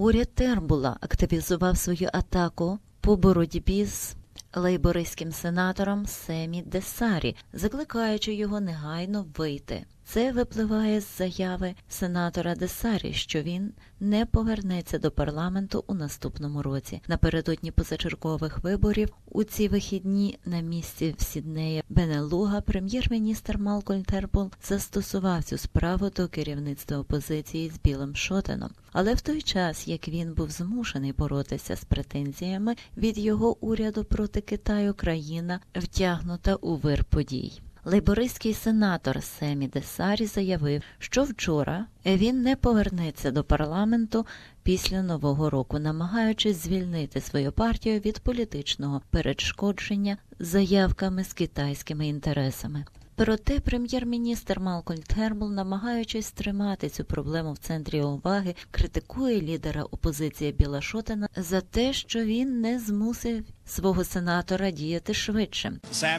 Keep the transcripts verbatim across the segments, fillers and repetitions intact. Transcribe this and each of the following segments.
Уряд Тернбула активізував свою атаку по боротьбі з лейбористським сенатором Семі Десарі, закликаючи його негайно вийти. Це випливає з заяви сенатора Десарі, що він не повернеться до парламенту у наступному році. Напередодні позачергових виборів у ці вихідні на місці в Сіднеї Бенелуга прем'єр-міністр Малкольм Тернбул застосував цю справу до керівництва опозиції з Білим Шотеном. Але в той час, як він був змушений боротися з претензіями від його уряду проти Китаю, країна втягнута у вир подій. Лейбористський сенатор Семі Десарі заявив, що вчора він не повернеться до парламенту після Нового року, намагаючись звільнити свою партію від політичного перешкодження заявками з китайськими інтересами. Проте прем'єр-міністр Малкольм Тернбул, намагаючись стримати цю проблему в центрі уваги, критикує лідера опозиції Біла Шотена за те, що він не змусив свого сенатора діяти швидше.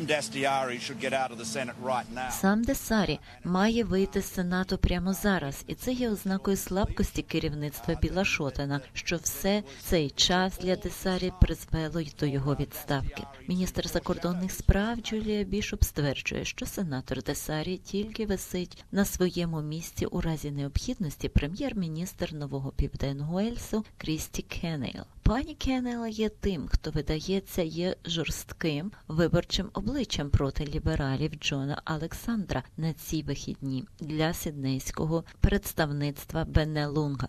Сам Десарі має вийти з Сенату прямо зараз, і це є ознакою слабкості керівництва Біла Шотена, що все цей час для Десарі призвело й до його відставки. Міністр закордонних справ Джулія Бішоп стверджує, що сенатор Десарі тільки висить на своєму місці у разі необхідності прем'єр-міністр Нового Південного Уельсу Крісті Кеннейл. Пані Кеннейл є тим, хто, видається, є жорстким виборчим обличчям проти лібералів Джона Олександра на ці вихідні для сіднейського представництва Бенелунга.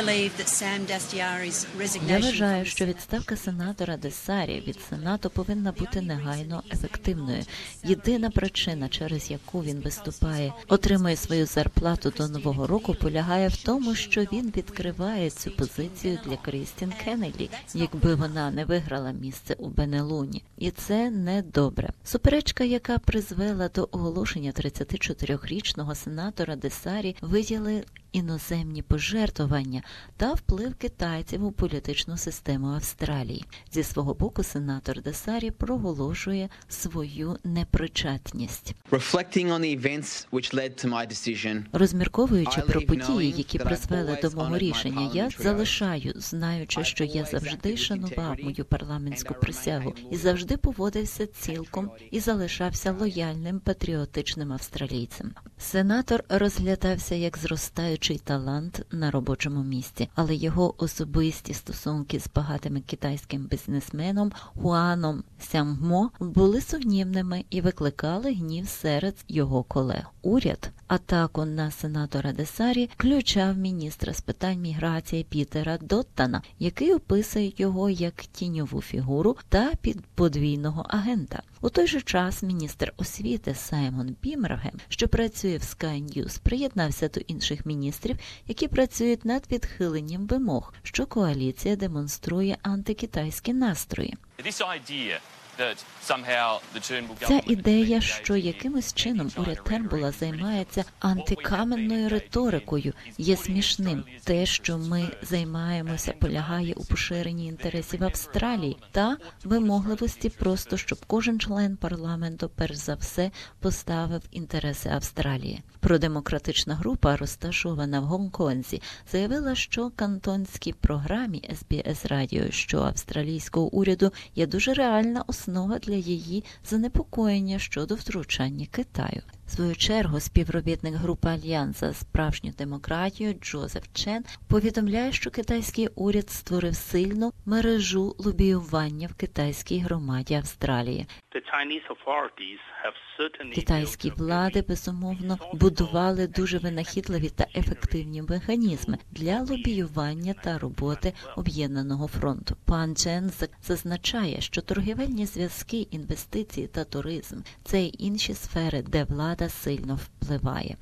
Я вважаю, що відставка сенатора Десарі від Сенату повинна бути негайно ефективною. Єдина причина, через яку він виступає, отримує свою зарплату до Нового року, полягає в тому, що він відкриває цю позицію для Крістін Кеннелі, якби вона не виграла місце у Бенелуні. І це не добре. Суперечка, яка призвела до оголошення тридцятичотирирічного сенатора Десарі, виділи іноземні пожертвування та вплив китайців у політичну систему Австралії. Зі свого боку, сенатор Десарі проголошує свою непричетність. Розмірковуючи про події, які призвели до мого рішення, я залишаю, знаючи, що я завжди шанував мою парламентську присягу і завжди поводився цілком і залишався лояльним патріотичним австралійцем. Сенатор розглядався як зростаючий талант на робочому місці, але його особисті стосунки з багатим китайським бізнесменом Хуаном Сянгмо були сумнівними і викликали гнів серед його колег. Уряд атаку на сенатора Десарі включав міністра з питань міграції Пітера Доттана, який описує його як тіньову фігуру та підподвійного агента. У той же час міністр освіти Саймон Бімергем, що працює в Sky News, приєднався до інших міністрів, які працюють над відхиленням вимог, що коаліція демонструє антикитайські настрої. Ця ідея, що якимось чином уряд Тернбула займається антикаменною риторикою, є смішним. Те, що ми займаємося, полягає у поширенні інтересів Австралії та вимогливості просто, щоб кожен член парламенту перш за все поставив інтереси Австралії. Продемократична група, розташована в Гонконзі, заявила, що кантонській програмі ес бі ес Радіо, що австралійського уряду є дуже реальна основа для її занепокоєння щодо втручання Китаю. В свою чергу, співробітник групи Альянс за справжню демократію Джозеф Чен повідомляє, що китайський уряд створив сильну мережу лобіювання в китайській громаді Австралії. Китайські влади, безумовно, будували дуже винахідливі та ефективні механізми для лобіювання та роботи Об'єднаного фронту. Пан Чен зазначає, що торгівельні зв'язки, інвестиції та туризм – це й інші сфери, де влада сильно впливає.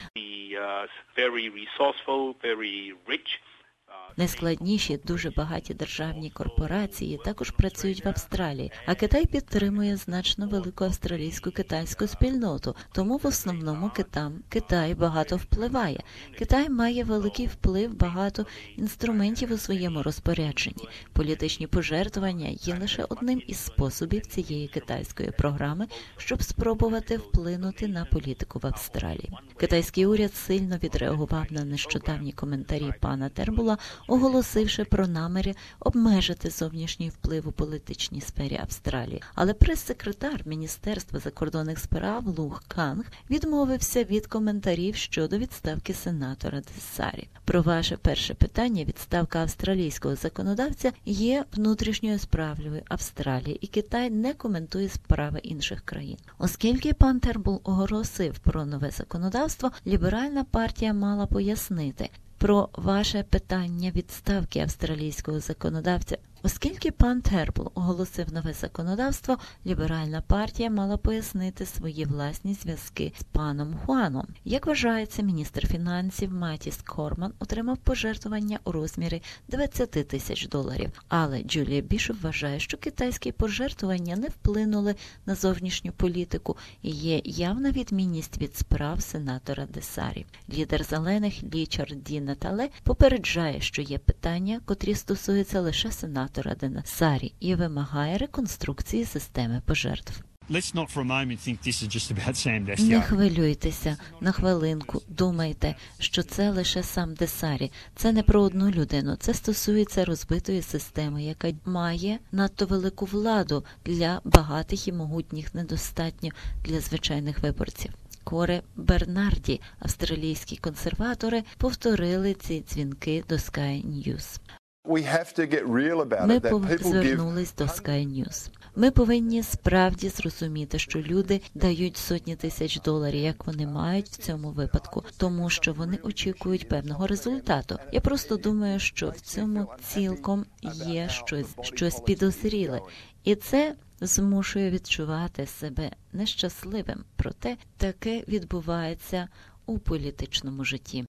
Найскладніші, дуже багаті державні корпорації також працюють в Австралії, а Китай підтримує значно велику австралійську китайську спільноту, тому в основному Китам Китай багато впливає. Китай має великий вплив, багато інструментів у своєму розпорядженні. Політичні пожертвування є лише одним із способів цієї китайської програми, щоб спробувати вплинути на політику в Австралії. Китайський уряд сильно відреагував на нещодавні коментарі пана Тернбула, оголосивши про наміри обмежити зовнішній вплив у політичній сфері Австралії. Але прес-секретар Міністерства закордонних справ Лух Канг відмовився від коментарів щодо відставки сенатора Десарі. Про ваше перше питання, відставка австралійського законодавця є внутрішньою справою Австралії, і Китай не коментує справи інших країн. Оскільки пан Тербул оголосив про нове законодавство, ліберальна партія мала пояснити про ваше питання відставки австралійського законодавця. Оскільки пан Тербул оголосив нове законодавство, ліберальна партія мала пояснити свої власні зв'язки з паном Хуаном. Як вважається, міністр фінансів Матіс Корман отримав пожертвування у розмірі двадцять тисяч доларів. Але Джулія Бішоп вважає, що китайські пожертвування не вплинули на зовнішню політику і є явна відмінність від справ сенатора Десарі. Лідер зелених Річард Ді Натале попереджає, що є питання, котрі стосуються лише сенатора Десарі, і вимагає реконструкції системи пожертв. Не хвилюйтеся на хвилинку, думайте, що це лише сам Десарі. Це не про одну людину, це стосується розбитої системи, яка має надто велику владу для багатих і могутніх, недостатньо для звичайних виборців. Коре Бернарді, австралійські консерватори, повторили ці дзвінки до Sky News. Ми звернулись до Sky News. Ми повинні справді зрозуміти, що люди дають сотні тисяч доларів, як вони мають в цьому випадку, тому що вони очікують певного результату. Я просто думаю, що в цьому цілком є щось, щось підозріле. І це змушує відчувати себе нещасливим. Проте таке відбувається у політичному житті.